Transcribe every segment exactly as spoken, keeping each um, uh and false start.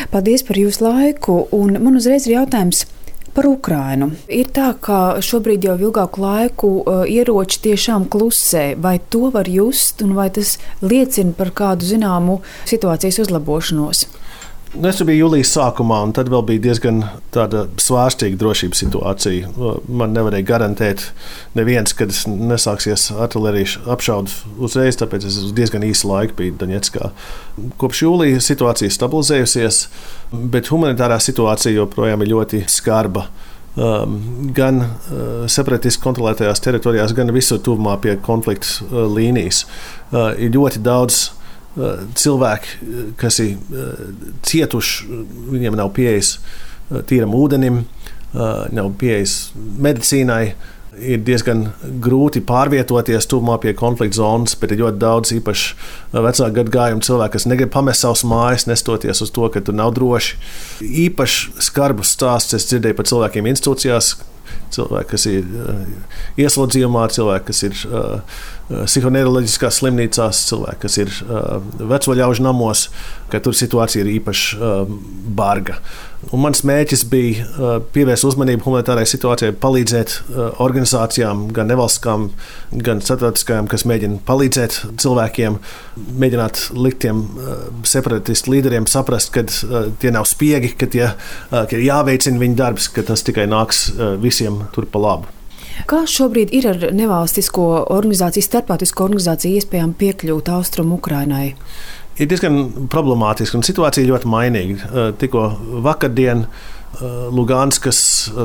Paldies par jūsu laiku, un man uzreiz ir jautājums par Ukrainu. Ir tā, ka šobrīd jau ilgāku laiku uh, ieroči tiešām klusē. Vai to var just, un vai tas liecina par kādu zināmu situācijas uzlabošanos? Es biju jūlijas sākumā, un tad vēl bija diezgan tāda svārstīga drošības situācija. Man nevarēja garantēt neviens, kad nesāksies artilērijas apšaude uzreiz, tāpēc es diezgan īsu laiku biju Doņetskā. Kopš jūlija situācija stabilizējusies, bet humanitārā situācija joprojām ir ļoti skarba. Um, gan uh, separatisti kontrolētajās teritorijās, gan visur tuvumā pie konflikta uh, līnijas. Uh, ir ļoti daudz cilvēki, kas ir cietuši, viņiem nav pieejas tīram ūdenim, nav pieejas medicīnai. Ir diezgan grūti pārvietoties tuvumā pie konflikta zonas, bet ir ļoti daudz īpaši vecāku gadagājumu cilvēku, kas negrib pamest savas mājas, nestoties uz to, ka tur nav droši. Īpaši skarbus stāstus es dzirdēju par cilvēkiem institūcijās, cilvēki, kas ir uh, ieslodzījumā, cilvēki, kas ir uh, psihoneiroloģiskās slimnīcās, cilvēki, kas ir uh, veco ļaužu namos, ka tur situācija ir īpaši uh, barga. Un mans mērķis bija uh, pievērst uzmanību humanitārai situācijai, palīdzēt uh, organizācijām, gan nevalstiskām, gan starptautiskajām, kas mēģina palīdzēt cilvēkiem, mēģināt likt tiem uh, separatistu līderiem saprast, ka uh, tie nav spiegi, ka tie uh, ka jāveicina viņu darbs, ka tas tikai nāks uh, visiem tur pa labu. Kā šobrīd ir ar nevalstisko organizāciju, starptautisko organizāciju iespējām piekļūt austrumu Ukrainai? Ir diezgan problemātiski, un situācija ļoti mainīga. Tikko vakardien Luganskas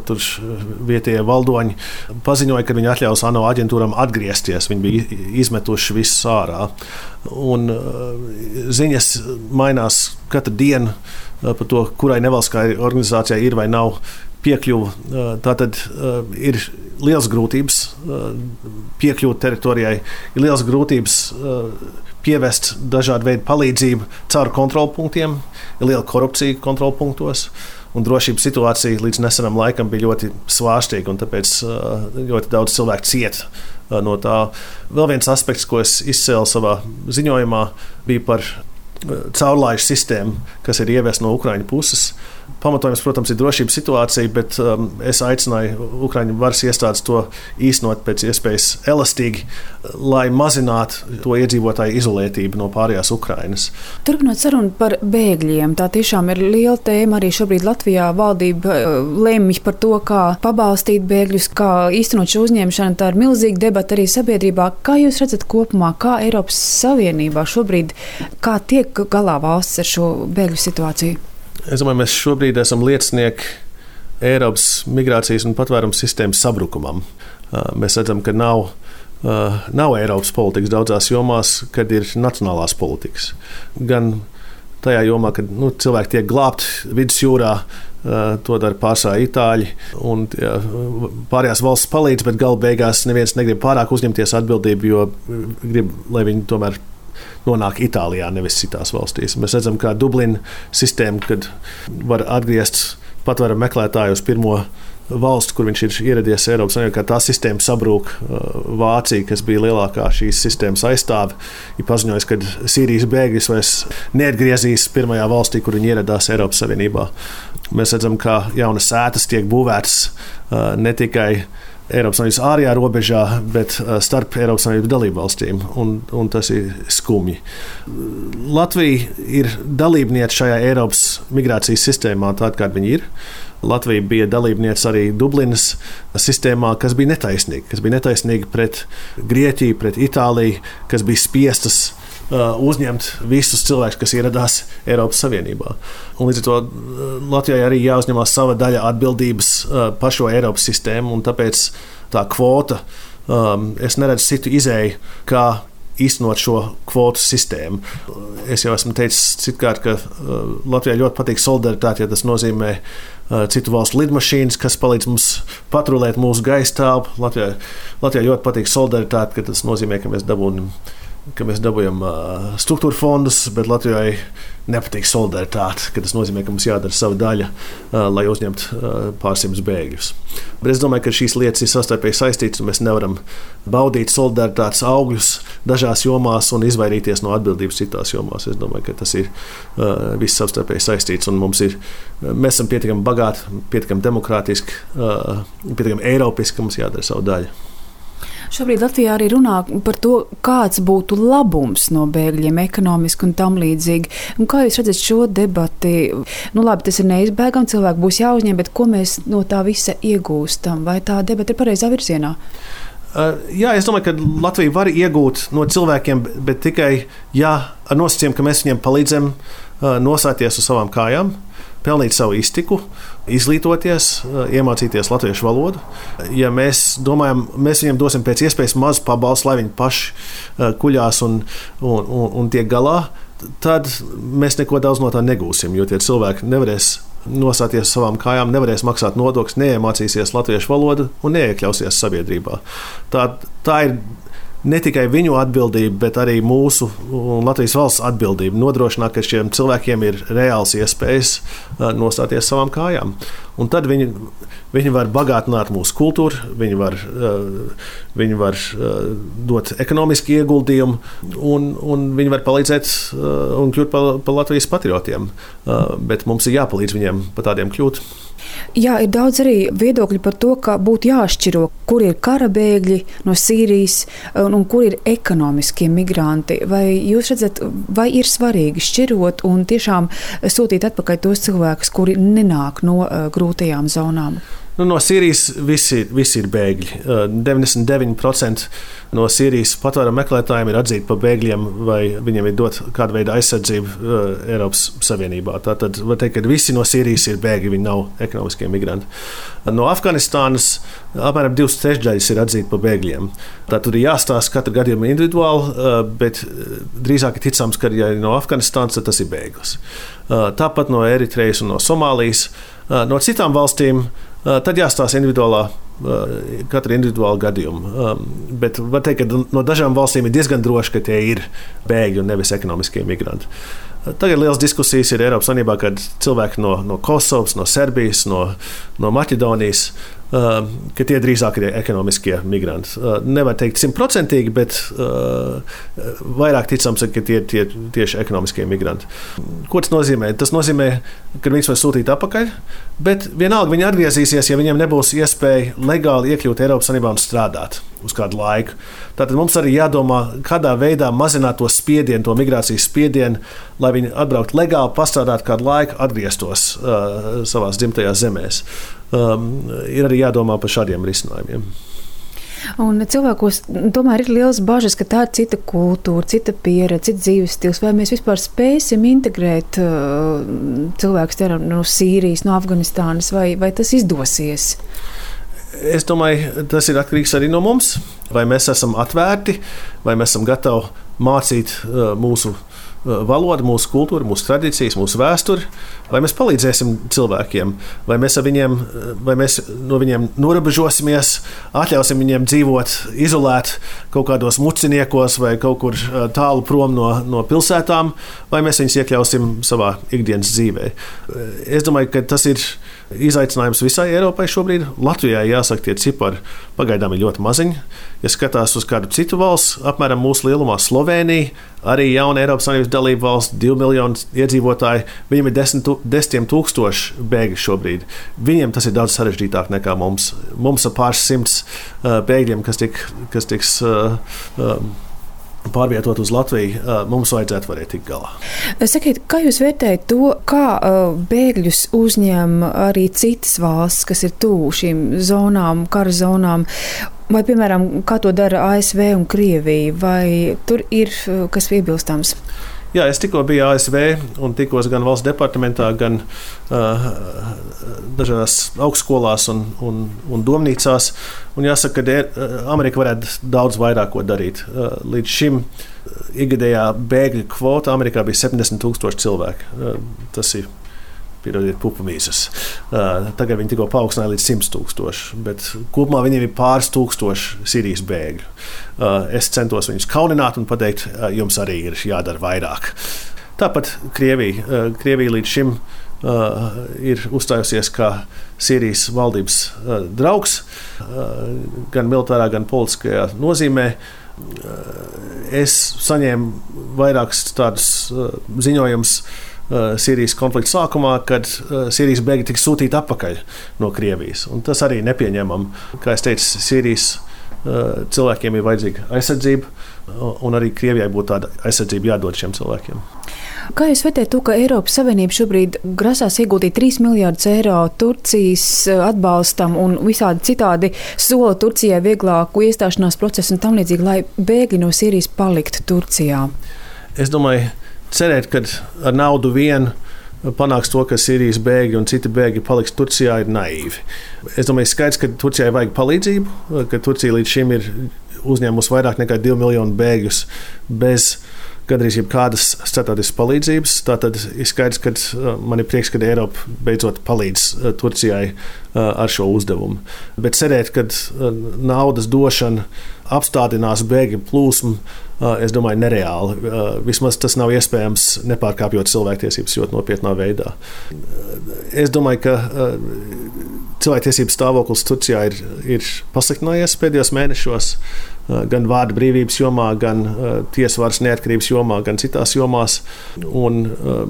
vietējie valdoņi paziņoja, ka viņi atļaus ANO aģentūram atgriezties. Viņi bija izmetuši visus ārā. Un ziņas mainās katru dienu par to, kurai nevalstiskai organizācijai ir vai nav piekļuva. Tātad ir liels grūtības piekļūt teritorijai, ir liels grūtības pievest dažādu veidu palīdzību caur kontrolpunktiem, ir liela korupcija kontrolpunktos, un drošības situācija līdz nesenam laikam bija ļoti svārstīga, un tāpēc ļoti daudz cilvēku ciet no tā. Vēl viens aspekts, ko es izcēlu savā ziņojumā, bija par caurlaižu sistēmu, kas ir ieviesta no Ukraiņu puses. Pamatojums, protams, ir drošības situācija, bet um, es aicināju Ukraiņu varas iestādes to īstenot pēc iespējas elastīgi, lai mazinātu to iedzīvotāju izolētību no pārējās Ukrainas. Turpinot sarunu par bēgļiem, tā tiešām ir liela tēma. Arī šobrīd Latvijā valdība lemj par to, kā pabalstīt bēgļus, kā īstenot šo uzņemšanu. Tā ir milzīga debata arī sabiedrībā. Kā jūs redzat kopumā, kā Eiropas Savienībā šobrīd, kā tiek galā valsts ar šo bēgļu situāciju? Es domāju, mēs šobrīd esam liecinieki Eiropas migrācijas un patvērums sistēmas sabrukumam. Mēs redzam, ka nav, nav Eiropas politikas daudzās jomās, kad ir nacionālās politikas. Gan tajā jomā, kad nu, cilvēki tiek glābti vidusjūrā, to dara pārsvarā itāļi, un jā, pārējās valsts palīdz, bet gala beigās neviens negrib pārāk uzņemties atbildību, jo grib, lai viņi tomēr nonāk Itālijā, nevis citās valstīs. Mēs redzam, kā Dublina sistēma, kad var atgriezt patvērumu meklētāju uz pirmo valstu, kur viņš ir ieradies Eiropas Savienībā, kā tā sistēma sabrūk. Vācija, kas bija lielākā šīs sistēmas aizstāve, ir paziņojusi, ka Sīrijas bēgļus vairs neatgriezīs pirmajā valstī, kur viņi ieradās Eiropas Savienībā. Mēs redzam, kā jaunas ētas tiek būvētas ne tikai Eiropas Savienības ārējā robežā, bet starp Eiropas Savienības dalību valstīm, un, un tas ir skumji. Latvija ir dalībniece šajā Eiropas migrācijas sistēmā, tāda, kāda viņa ir. Latvija bija dalībniece arī Dublinas sistēmā, kas bija netaisnīga, kas bija netaisnīga pret Grieķiju, pret Itāliju, kas bija spiestas uzņemt visus cilvēkus, kas ieradās Eiropas Savienībā. Un līdz ar to Latvijai arī jāuzņemās sava daļa atbildības par šo Eiropas sistēmu, un tāpēc tā kvota, es neredzu citu izēju, kā īstenot šo kvotu sistēmu. Es jau esmu teicis citkārt, ka Latvijai ļoti patīk solidaritāte, ja tas nozīmē citu valstu lidmašīnas, kas palīdz mums patrulēt mūsu gaisa telpu. Latvijai, Latvijai ļoti patīk solidaritāte, ka tas nozīmē, ka mēs dabūjam ka mēs dabūjam struktūra fondus, bet Latvijai nepatīk solidaritāte, ka tas nozīmē, ka mums jādara sava daļa, lai uzņemtu pārsimtus bēgļus. Bet es domāju, ka šīs lietas ir savstarpēji saistītas, un mēs nevaram baudīt solidaritātes augļus dažās jomās un izvairīties no atbildības citās jomās. Es domāju, ka tas ir viss savstarpēji saistīts, un mums ir, mēs esam pietiekami bagāti, pietiekami demokrātiski, pietiekami eiropiski, ka mums jādara savu daļu. Šobrīd Latvijā arī runā par to, kāds būtu labums no bēgļiem ekonomiski un tam līdzīgi. Un kā jūs redzat šo debati? Nu labi, tas ir neizbēgami, cilvēki būs jāuzņem, bet ko mēs no tā visa iegūstam? Vai tā debata ir pareizā virzienā? Uh, jā, es domāju, ka Latvija var iegūt no cilvēkiem, bet tikai jā, ar nosacījumu, ka mēs viņiem palīdzam uh, nosēties uz savām kājām, pelnīt savu iztiku, izglītoties, iemācīties latviešu valodu. Ja mēs domājam, mēs viņiem dosim pēc iespējas mazu pabalstu, lai viņi paši kuļās un, un, un, un tiek galā, tad mēs neko daudz no tā negūsim, jo tie cilvēki nevarēs nosēties uz savām kājām, nevarēs maksāt nodokļus, neiemācīsies latviešu valodu un neiekļausies sabiedrībā. Tā, tā ir ne tikai viņu atbildība, bet arī mūsu un Latvijas valsts atbildība nodrošināt, ka šiem cilvēkiem ir reāls iespējas nostāties savām kājām. Un tad viņi, viņi var bagātināt mūsu kultūru, viņi var, viņi var dot ekonomisku ieguldījumu, un, un viņi var palīdzēt un kļūt par, par Latvijas patriotiem. Bet mums ir jāpalīdz viņiem par tādiem kļūt. Jā, ir daudz arī viedokļi par to, ka būtu jāšķiro, kur ir kara bēgļi no Sīrijas un, un kur ir ekonomiskie migranti. Vai jūs redzat, vai ir svarīgi šķirot un tiešām sūtīt atpakaļ tos cilvēkus, kuri nenāk no uh, grūtajām zonām? Nu, no Sīrijas visi, visi ir bēgļi. deviņdesmit deviņi procenti no Sīrijas patvērumu meklētājiem ir atzīti par bēgļiem, vai viņiem ir dot kādu veidu aizsardzību uh, Eiropas Savienībā. Tātad var teikt, ka visi no Sīrijas ir bēgļi, viņi nav ekonomiskie migranti. No Afganistānas apmēram divas trešdaļas ir atzīti par bēgļiem. Tā tur ir jāstāsta katru gadījumu individuāli, uh, bet drīzāk ir ticams, ka ja no Afganistānas, tad tas ir bēglis. Uh, tāpat no Eritrejas un no Somālijas. Uh, no citām valstīm tad jāstāsta individuālā, katra individuāla gadījuma. Bet var teikt, ka no dažām valstīm ir diezgan droši, ka tie ir bēgļi un nevis ekonomiskie migranti. Tagad liels diskusijas ir Eiropas Savienībā, kad cilvēki no, no Kosovas, no Serbijas, no, no Maķedonijas, ka tie drīzāk ir ekonomiskie migranti. Nevar teikt simtprocentīgi, bet vairāk ticams, ka tie ir tie, tieši ekonomiskie migranti. Ko tas nozīmē? Tas nozīmē, ka viņus var sūtīt atpakaļ, bet vienalga viņi atgriezīsies, ja viņiem nebūs iespēja legāli iekļūt Eiropas Savienībā un strādāt uz kādu laiku. Tātad mums arī jādomā, kādā veidā mazināt to spiedienu, to migrācijas spiedienu, lai viņi atbraukt legāli, pastrādāt kādu laiku, atgrieztos uh, savās dzimtajās zemēs. Um, ir arī jādomā par šādiem risinājumiem. Un cilvēkos tomēr ir liels bažas, ka tā ir cita kultūra, cita pieredze, cits dzīves stils. Vai mēs vispār spēsim integrēt uh, cilvēkus no Sīrijas, no Afganistānas, vai, vai tas izdosies? Es domāju, tas ir atkarīgs arī no mums. Vai mēs esam atvērti, vai mēs esam gatavi mācīt uh, mūsu valodu, mūsu kultūru, mūsu tradīcijas, mūsu vēsturi, vai mēs palīdzēsim cilvēkiem, vai mēs, viņiem, vai mēs no viņiem norobežosimies, atļausim viņiem dzīvot izolēt kaut kādos muciniekos vai kaut kur tālu prom no, no pilsētām, vai mēs viņus iekļausim savā ikdienas dzīvē. Es domāju, ka tas ir izaicinājums visai Eiropai šobrīd. Latvijai jāsaka, tie cipari pagaidām ir ļoti maziņi. Ja skatās uz kādu citu valsts, apmēram mūsu lielumā Slovēnija, arī jauna Eiropas Savienības dalība valsts, divi miljoni iedzīvotāji, viņiem ir desmit, desmitiem tūkstoši bēgļi šobrīd. Viņiem tas ir daudz sarežģītāk nekā mums. Mums ir pāris simts uh, bēgļiem, kas, tik, kas tiks uh, uh, pārvietot uz Latviju, mums vajadzētu varēt tikt galā. Sakiet, kā jūs vērtējat to, kā bēgļus uzņem arī citas valsts, kas ir tuvu šīm zonām, kara zonām, vai, piemēram, kā to dara A S V un Krievija, vai tur ir kas piebilstams? Jā, es tikko biju A S V un tikos gan valsts departamentā, gan uh, dažādās augstskolās un, un, un domnīcās. Un jāsaka, ka Amerika varētu daudz vairāk ko darīt. Uh, līdz šim ikgadējā bēgļu kvota Amerikā bija septiņdesmit tūkstoši cilvēku. Uh, tas ir piedodiet, pupamīzes. Tagad viņi tikko paaugstināja līdz simt tūkstoši, bet kopumā viņiem ir pāris tūkstoši Sīrijas bēgļu. Es centos viņus kaunināt un pateikt, jums arī ir jādara vairāk. Tāpat Krievija. Krievija līdz šim ir uzstājusies kā Sīrijas valdības draugs, gan militārā, gan politiskajā nozīmē. Es saņēmu vairākus tādus ziņojumus Sīrijas konflikta sākumā, kad Sīrijas bēgļi tika sūtīti atpakaļ no Krievijas. Un tas arī nepieņemam. Kā es teicu, Sīrijas cilvēkiem ir vajadzīga aizsardzība, un arī Krievijai būtu tāda aizsardzība jādod šiem cilvēkiem. Kā jūs vērtējat to, ka Eiropas Savienība šobrīd grasās ieguldīt trīs miljārdus eiro Turcijas atbalstam un visādi citādi sola Turcijai vieglāku iestāšanās procesu un tam līdzīgi, lai bēgļi no Sīrijas paliktu Turcijā? Es domāju, cerēt, ka ar naudu vien panāks to, ka Sīrijas bēgļi un citi bēgļi paliks Turcijā, ir naīvi. Es domāju, skaidrs, ka Turcijai vajag palīdzību, ka Turcija līdz šim ir uzņēmusi vairāk nekā divi miljoni bēgļus bez gandrīz jebkādas starptautiskas palīdzības. Tātad ir skaidrs, ka man ir prieks, ka Eiropa beidzot palīdz Turcijai ar šo uzdevumu. Bet cerēt, ka naudas došana apstādinās bēgļu plūsmu, es domāju, nereāli. Vismaz tas nav iespējams, nepārkāpjot cilvēktiesības ļoti nopietnā veidā. Es domāju, ka cilvēktiesības stāvoklis Turcijā ir, ir pasliktinājies pēdējos mēnešos, gan vārda brīvības jomā, gan tiesvaras neatkarības jomā, gan citās jomās. Un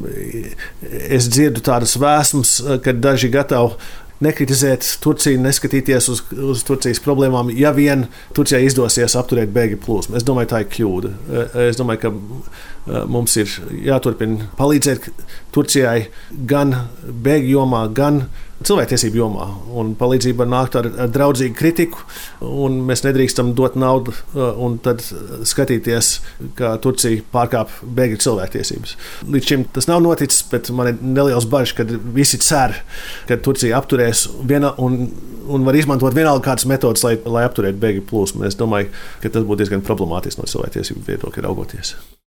es dzirdu tādas vēsmas, ka daži gatavi nekritizēt Turciju, neskatīties uz, uz Turcijas problēmām, ja vien Turcijai izdosies apturēt bēgļu plūsmu. Es domāju, tā ir kļūda. Es domāju, ka mums ir jāturpina palīdzēt Turcijai gan bēgļu jomā, gan cilvēktiesību jomā. Un palīdzība var nākt ar, ar draudzīgu kritiku, un mēs nedrīkstam dot naudu un tad skatīties, kā Turcija pārkāp bēgļu cilvēktiesības. Līdz šim tas nav noticis, bet man ir neliels bažas, kad visi cer, ka Turcija apturēs viena un, un var izmantot vienalga kādas metodas, lai, lai apturētu bēgļu plūsmu. Es domāju, ka tas būtu diezgan problemātiski no cilvēktiesību viedokļa raugoties.